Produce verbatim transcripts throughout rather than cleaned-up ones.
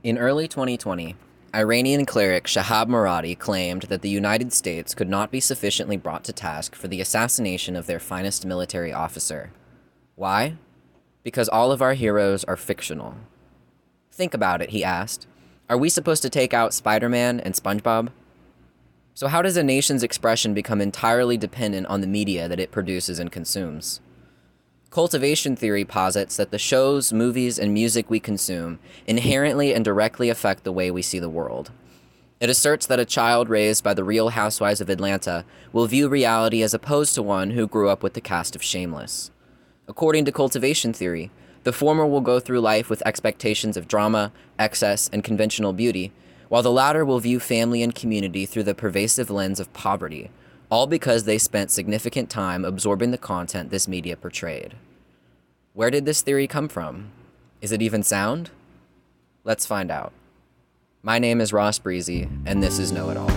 In early twenty twenty, Iranian cleric Shahab Muradi claimed that the United States could not be sufficiently brought to task for the assassination of their finest military officer. Why? Because all of our heroes are fictional. Think about it, he asked. Are we supposed to take out Spider-Man and SpongeBob? So how does a nation's expression become entirely dependent on the media that it produces and consumes? Cultivation theory posits that the shows, movies, and music we consume inherently and directly affect the way we see the world. It asserts that a child raised by the Real Housewives of Atlanta will view reality as opposed to one who grew up with the cast of Shameless. According to cultivation theory, the former will go through life with expectations of drama, excess, and conventional beauty, while the latter will view family and community through the pervasive lens of poverty, all because they spent significant time absorbing the content this media portrayed. Where did this theory come from? Is it even sound? Let's find out. My name is Ross Breezy, and this is Know It All.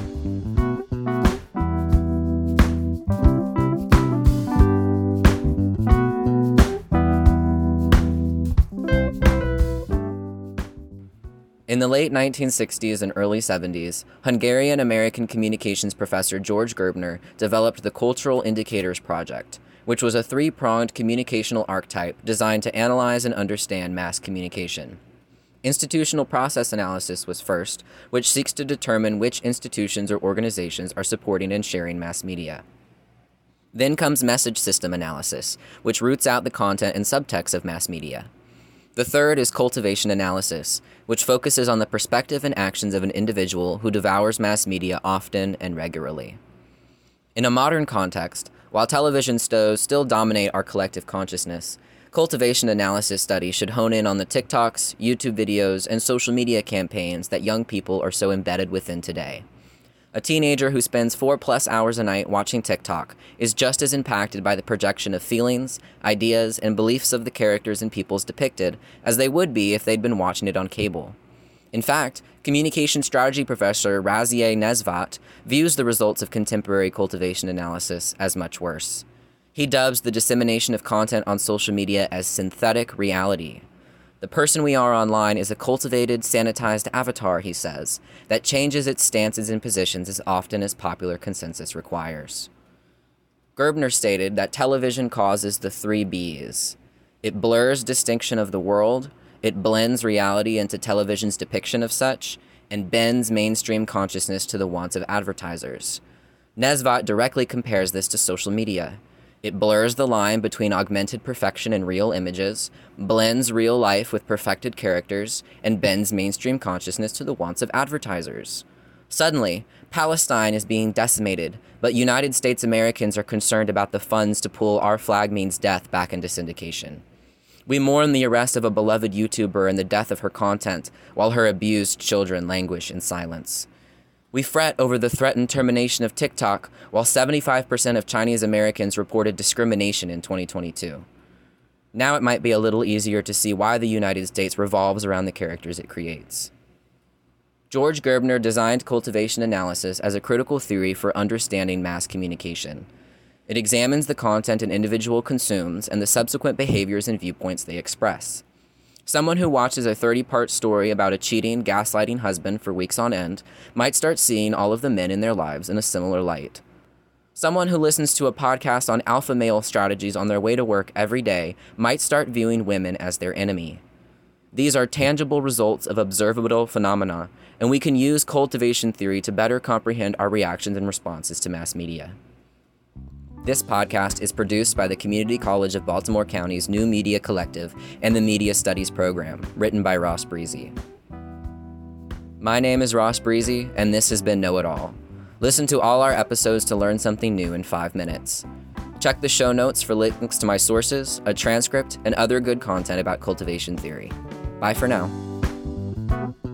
In the late nineteen sixties and early seventies, Hungarian-American communications professor George Gerbner developed the Cultural Indicators Project, which was a three-pronged communicational archetype designed to analyze and understand mass communication. Institutional process analysis was first, which seeks to determine which institutions or organizations are supporting and sharing mass media. Then comes message system analysis, which roots out the content and subtext of mass media. The third is cultivation analysis, which focuses on the perspective and actions of an individual who devours mass media often and regularly. In a modern context, while television shows still dominate our collective consciousness, cultivation analysis studies should hone in on the TikToks, YouTube videos, and social media campaigns that young people are so embedded within today. A teenager who spends four plus hours a night watching TikTok is just as impacted by the projection of feelings, ideas, and beliefs of the characters and peoples depicted as they would be if they'd been watching it on cable. In fact, communication strategy professor Razieh Nesvat views the results of contemporary cultivation analysis as much worse. He dubs the dissemination of content on social media as synthetic reality. The person we are online is a cultivated, sanitized avatar, he says, that changes its stances and positions as often as popular consensus requires. Gerbner stated that television causes the three B's. It blurs distinction of the world, it blends reality into television's depiction of such, and bends mainstream consciousness to the wants of advertisers. Nesvat directly compares this to social media. It blurs the line between augmented perfection and real images, blends real life with perfected characters, and bends mainstream consciousness to the wants of advertisers. Suddenly, Palestine is being decimated, but United States Americans are concerned about the funds to pull Our Flag Means Death back into syndication. We mourn the arrest of a beloved YouTuber and the death of her content, while her abused children languish in silence. We fret over the threatened termination of TikTok, while seventy-five percent of Chinese Americans reported discrimination in twenty twenty-two. Now it might be a little easier to see why the United States revolves around the characters it creates. George Gerbner designed cultivation analysis as a critical theory for understanding mass communication. It examines the content an individual consumes and the subsequent behaviors and viewpoints they express. Someone who watches a thirty-part story about a cheating, gaslighting husband for weeks on end might start seeing all of the men in their lives in a similar light. Someone who listens to a podcast on alpha male strategies on their way to work every day might start viewing women as their enemy. These are tangible results of observable phenomena, and we can use cultivation theory to better comprehend our reactions and responses to mass media. This podcast is produced by the Community College of Baltimore County's New Media Collective and the Media Studies program, written by Ross Breezy. My name is Ross Breezy, and this has been Know It All. Listen to all our episodes to learn something new in five minutes. Check the show notes for links to my sources, a transcript, and other good content about cultivation theory. Bye for now.